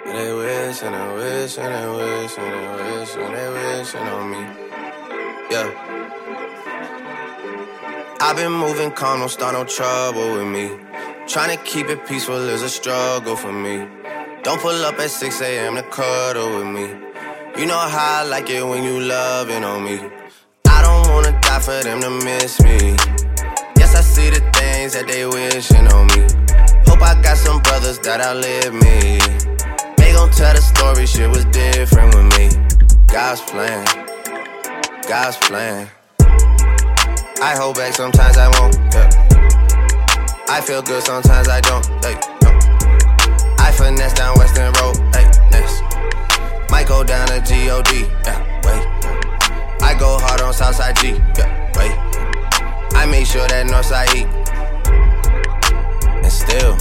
They wish and they wish and they wish and they wish and they wishing on me. Yeah. I've been moving calm, don't start no trouble with me. Trying to keep it peaceful is a struggle for me. Don't pull up at 6 a.m. to cuddle with me. You know how I like it when you loving on me. I don't wanna die for them to miss me. Yes, I see the things that they wishing on me. Hope I got some brothers that outlive me. They gon' tell the story, shit was different with me. God's plan, God's plan. I hold back, sometimes I won't, yeah. I feel good, sometimes I don't, hey, no. I finesse down Western Road, hey, next. Might go down to G.O.D., yeah, wait. I go hard on Southside G, yeah, wait. I make sure that Northside eat. And still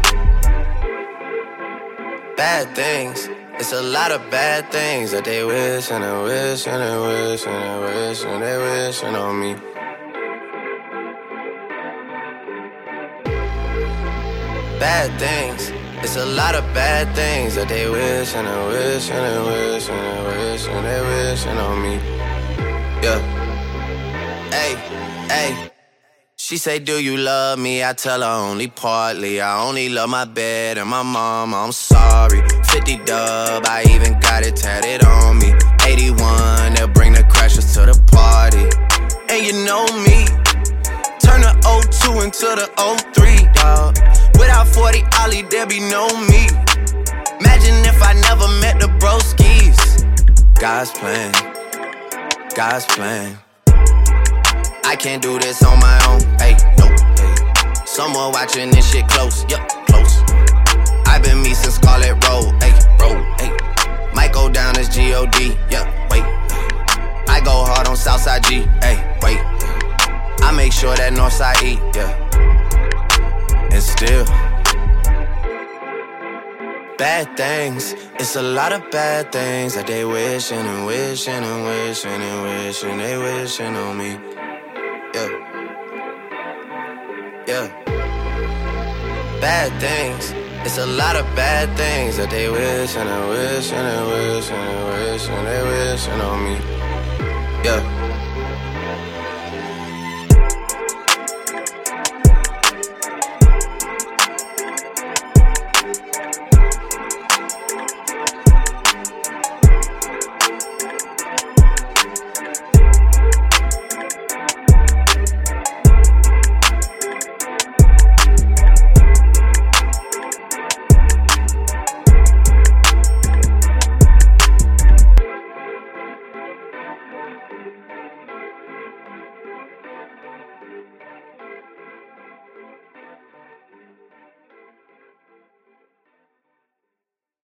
bad things, it's a lot of bad things that they wish and they wish and they wish and they wish and they wishing on me. Bad things, it's a lot of bad things that they wish and they wish and they wish and they wish and they wishing on me. Yeah. Hey, hey. She say, do you love me? I tell her only partly. I only love my bed and my mama, I'm sorry. 50 dub, I even got it tatted on me. 81, they'll bring the crashers to the party. And you know me, turn the 02 into the 03, dawg. Without 40 Ollie, there be no me. Imagine if I never met the broskies. God's plan, God's plan. I can't do this on my own, hey, no, hey. Someone watching this shit close, yup, close. I've been me since Scarlet Road, hey, road, hey. Might go down as G.O.D., yup, wait. I go hard on Southside G, hey, wait. I make sure that Northside eat, yeah. And still bad things, it's a lot of bad things that they wishing and wishing and wishing and wishing they wishing on me. Yeah, yeah. Bad things, it's a lot of bad things that they wish and they wish and they wish and they wish and they wishing on me. Yeah.